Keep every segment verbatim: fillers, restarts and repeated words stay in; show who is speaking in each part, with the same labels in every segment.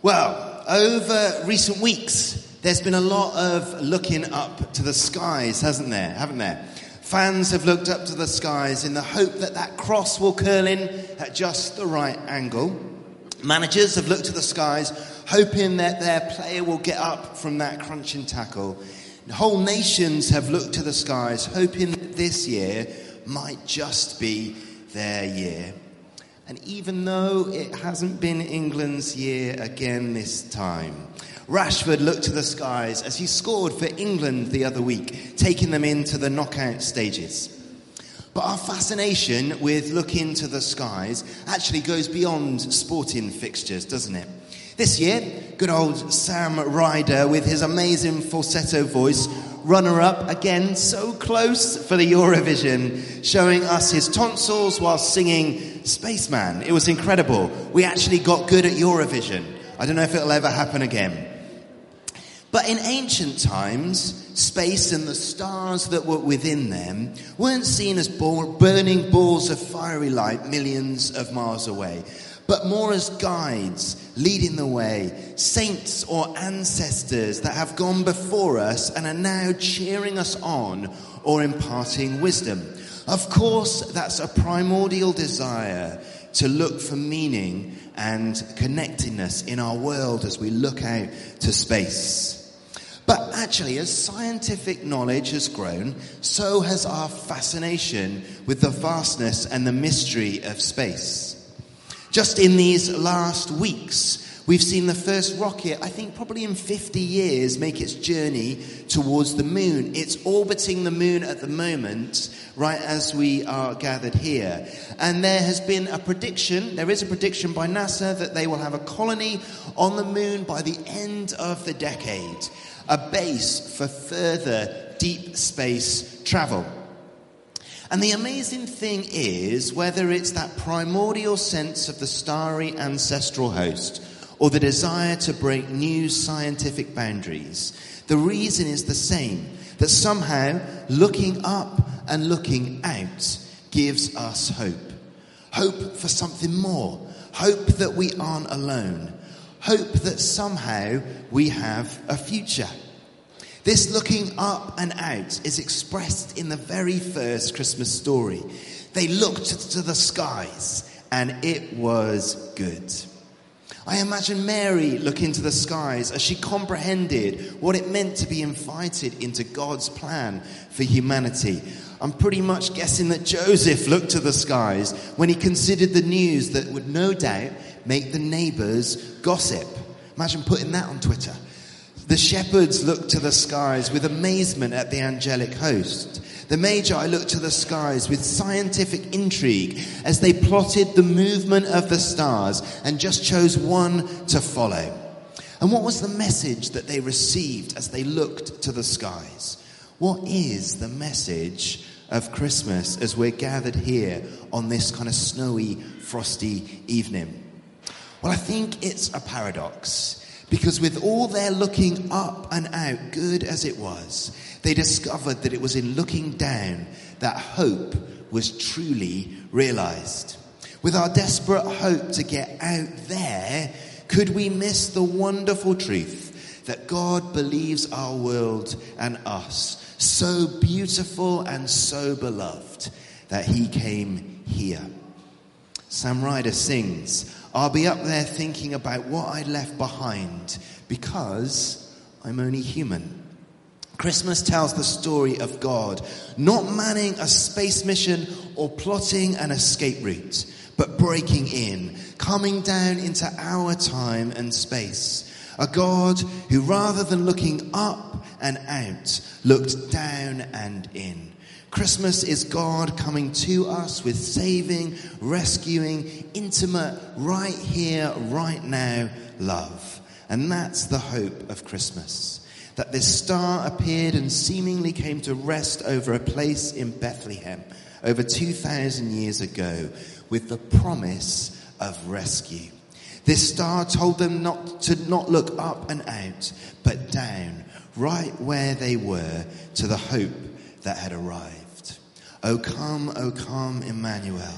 Speaker 1: Well, over recent weeks, there's been a lot of looking up to the skies, hasn't there? Haven't there? Fans have looked up to the skies in the hope that that cross will curl in at just the right angle. Managers have looked to the skies, hoping that their player will get up from that crunching tackle. Whole nations have looked to the skies, hoping that this year might just be their year. And even though it hasn't been England's year again this time, Rashford looked to the skies as he scored for England the other week, taking them into the knockout stages. But our fascination with looking to the skies actually goes beyond sporting fixtures, doesn't it? This year, good old Sam Ryder, with his amazing falsetto voice, runner-up again, so close for the Eurovision, showing us his tonsils while singing Spaceman. It was incredible. We actually got good at Eurovision. I don't know if it'll ever happen again. But in ancient times, space and the stars that were within them weren't seen as burning balls of fiery light millions of miles away, but more as guides leading the way, saints or ancestors that have gone before us and are now cheering us on or imparting wisdom. Of course, that's a primordial desire to look for meaning and connectedness in our world as we look out to space. But actually, as scientific knowledge has grown, so has our fascination with the vastness and the mystery of space. Just in these last weeks, we've seen the first rocket, I think probably in fifty years, make its journey towards the moon. It's orbiting the moon at the moment, right as we are gathered here. And there has been a prediction, there is a prediction by NASA that they will have a colony on the moon by the end of the decade. A base for further deep space travel. And the amazing thing is, whether it's that primordial sense of the starry ancestral host or the desire to break new scientific boundaries, the reason is the same, that somehow looking up and looking out gives us hope. Hope for something more. Hope that we aren't alone. Hope that somehow we have a future. This looking up and out is expressed in the very first Christmas story. They looked to the skies and it was good. I imagine Mary looking to the skies as she comprehended what it meant to be invited into God's plan for humanity. I'm pretty much guessing that Joseph looked to the skies when he considered the news that would no doubt make the neighbours gossip. Imagine putting that on Twitter. The shepherds looked to the skies with amazement at the angelic host. The Magi looked to the skies with scientific intrigue as they plotted the movement of the stars and just chose one to follow. And what was the message that they received as they looked to the skies? What is the message of Christmas as we're gathered here on this kind of snowy, frosty evening? Well, I think it's a paradox. Because with all their looking up and out, good as it was, they discovered that it was in looking down that hope was truly realised. With our desperate hope to get out there, could we miss the wonderful truth that God believes our world and us so beautiful and so beloved that he came here? Sam Ryder sings, I'll be up there thinking about what I left behind because I'm only human. Christmas tells the story of God not manning a space mission or plotting an escape route, but breaking in, coming down into our time and space. A God who, rather than looking up and out, looked down and in. Christmas is God coming to us with saving, rescuing, intimate, right here, right now love. And that's the hope of Christmas. That this star appeared and seemingly came to rest over a place in Bethlehem over two thousand years ago with the promise of rescue. This star told them not to not look up and out, but down, right where they were, to the hope that had arrived. O come, O come, Emmanuel.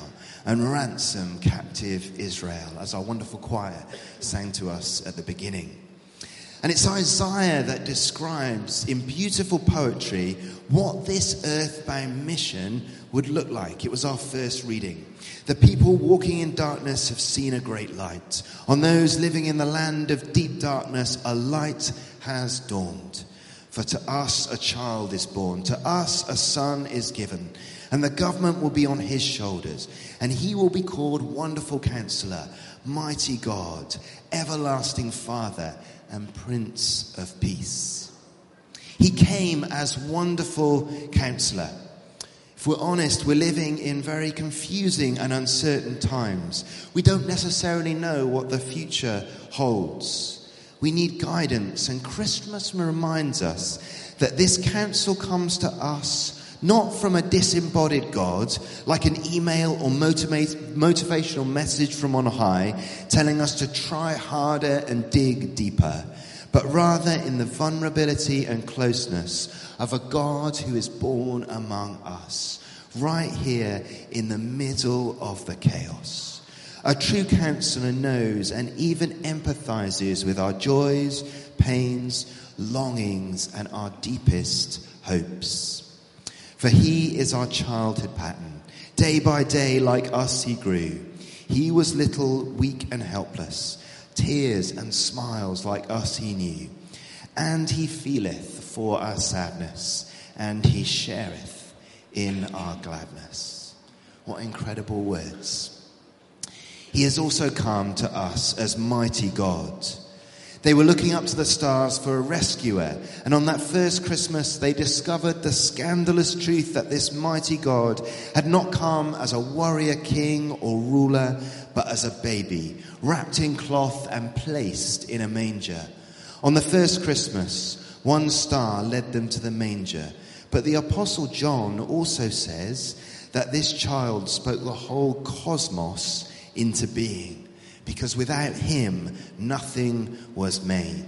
Speaker 1: and ransom captive Israel, as our wonderful choir sang to us at the beginning. And it's Isaiah that describes in beautiful poetry what this earthbound mission would look like. It was our first reading. The people walking in darkness have seen a great light. On those living in the land of deep darkness, a light has dawned. For to us a child is born, to us a son is given, and the government will be on his shoulders, and he will be called Wonderful Counselor, Mighty God, Everlasting Father, and Prince of Peace. He came as Wonderful Counselor. If we're honest, we're living in very confusing and uncertain times. We don't necessarily know what the future holds. We need guidance, and Christmas reminds us that this counsel comes to us not from a disembodied God, like an email or motivate, motivational message from on high telling us to try harder and dig deeper, but rather in the vulnerability and closeness of a God who is born among us, right here in the middle of the chaos. A true counselor knows and even empathizes with our joys, pains, longings, and our deepest hopes. For he is our childhood pattern. Day by day, like us, he grew. He was little, weak, and helpless. Tears and smiles like us he knew. And he feeleth for our sadness, and he shareth in our gladness. What incredible words. He has also come to us as mighty God. They were looking up to the stars for a rescuer, and on that first Christmas they discovered the scandalous truth that this mighty God had not come as a warrior king or ruler, but as a baby, wrapped in cloth and placed in a manger. On the first Christmas, one star led them to the manger, but the Apostle John also says that this child spoke the whole cosmos into being, because without him, nothing was made.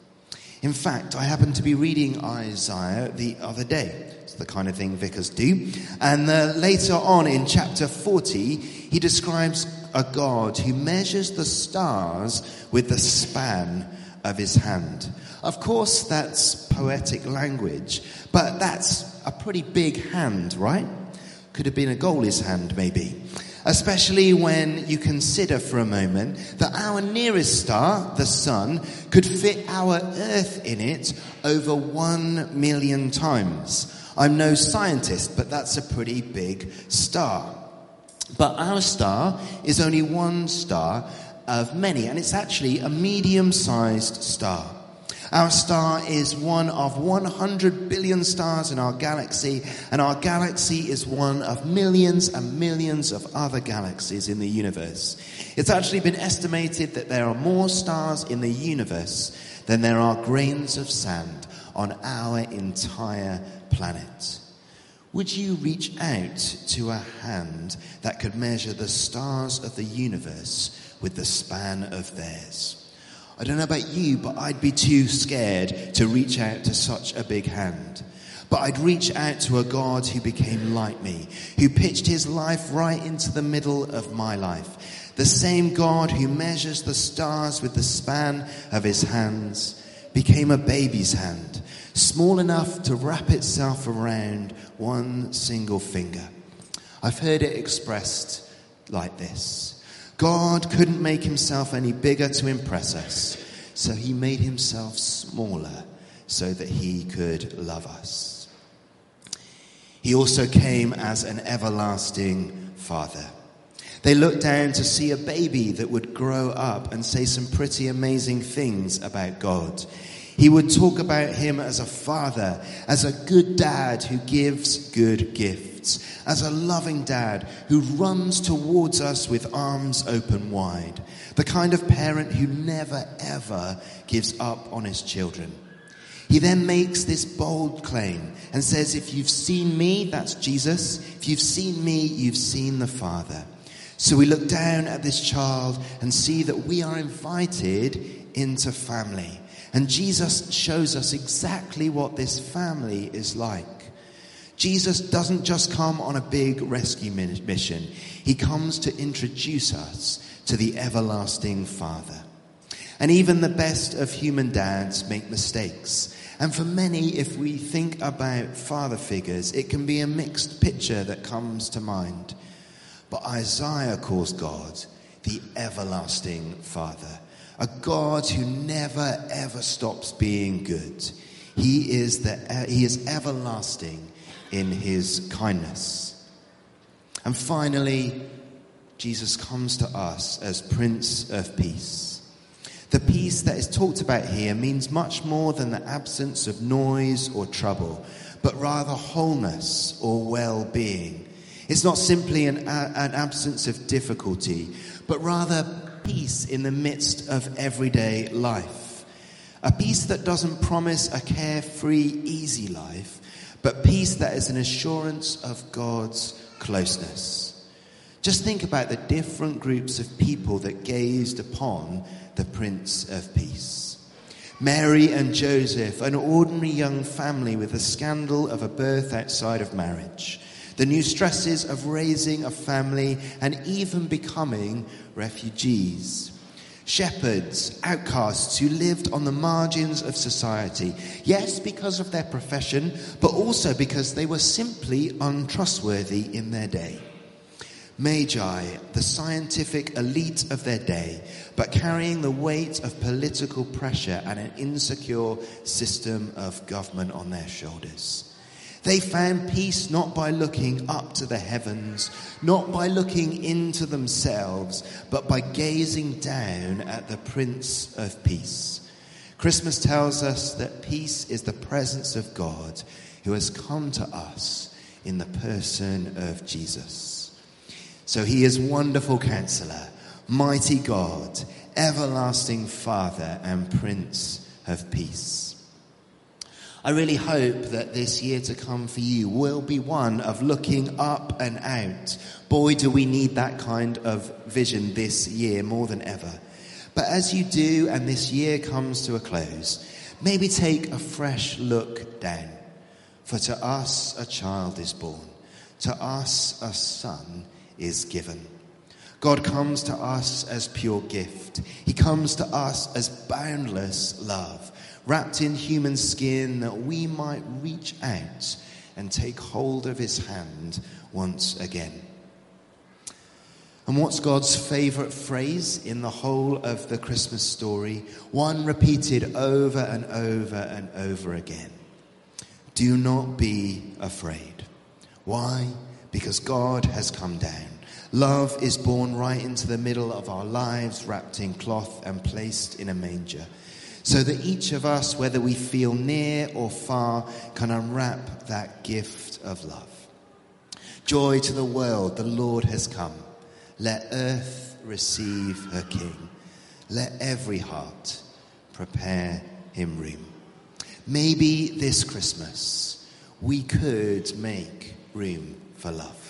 Speaker 1: In fact, I happened to be reading Isaiah the other day. It's the kind of thing vicars do. And uh, later on in chapter forty, he describes a God who measures the stars with the span of his hand. Of course, that's poetic language, but that's a pretty big hand, right? Could have been a goalie's hand, maybe. Especially when you consider for a moment that our nearest star, the sun, could fit our Earth in it over one million times. I'm no scientist, but that's a pretty big star. But our star is only one star of many, and it's actually a medium-sized star. Our star is one of one hundred billion stars in our galaxy, and our galaxy is one of millions and millions of other galaxies in the universe. It's actually been estimated that there are more stars in the universe than there are grains of sand on our entire planet. Would you reach out to a hand that could measure the stars of the universe with the span of theirs? I don't know about you, but I'd be too scared to reach out to such a big hand. But I'd reach out to a God who became like me, who pitched his life right into the middle of my life. The same God who measures the stars with the span of his hands became a baby's hand, small enough to wrap itself around one single finger. I've heard it expressed like this. God couldn't make himself any bigger to impress us, so he made himself smaller so that he could love us. He also came as an everlasting Father. They looked down to see a baby that would grow up and say some pretty amazing things about God. He would talk about him as a father, as a good dad who gives good gifts, as a loving dad who runs towards us with arms open wide, the kind of parent who never ever gives up on his children. He then makes this bold claim and says, if you've seen me, that's Jesus. If you've seen me, you've seen the Father. So we look down at this child and see that we are invited into family. And Jesus shows us exactly what this family is like. Jesus doesn't just come on a big rescue mission. He comes to introduce us to the everlasting Father. And even the best of human dads make mistakes. And for many, if we think about father figures, it can be a mixed picture that comes to mind. But Isaiah calls God the everlasting Father, a God who never ever stops being good. He is the he is everlasting in his kindness. And finally, Jesus comes to us as Prince of Peace. The peace that is talked about here means much more than the absence of noise or trouble, but rather wholeness or well-being. It's not simply an, an absence of difficulty, but rather peace in the midst of everyday life. A peace that doesn't promise a carefree, easy life, but peace that is an assurance of God's closeness. Just think about the different groups of people that gazed upon the Prince of Peace. Mary and Joseph, an ordinary young family with the scandal of a birth outside of marriage, the new stresses of raising a family and even becoming refugees. Shepherds, outcasts who lived on the margins of society, yes, because of their profession, but also because they were simply untrustworthy in their day. Magi, the scientific elite of their day, but carrying the weight of political pressure and an insecure system of government on their shoulders. They found peace not by looking up to the heavens, not by looking into themselves, but by gazing down at the Prince of Peace. Christmas tells us that peace is the presence of God who has come to us in the person of Jesus. So he is Wonderful Counselor, Mighty God, Everlasting Father, and Prince of Peace. I really hope that this year to come for you will be one of looking up and out. Boy, do we need that kind of vision this year more than ever. But as you do, and this year comes to a close, maybe take a fresh look down. For to us a child is born, to us a son is given. God comes to us as pure gift. He comes to us as boundless love, wrapped in human skin that we might reach out and take hold of his hand once again. And what's God's favourite phrase in the whole of the Christmas story? One repeated over and over and over again. Do not be afraid. Why? Because God has come down. Love is born right into the middle of our lives, wrapped in cloth and placed in a manger, so that each of us, whether we feel near or far, can unwrap that gift of love. Joy to the world, the Lord has come. Let earth receive her King. Let every heart prepare him room. Maybe this Christmas we could make room for love.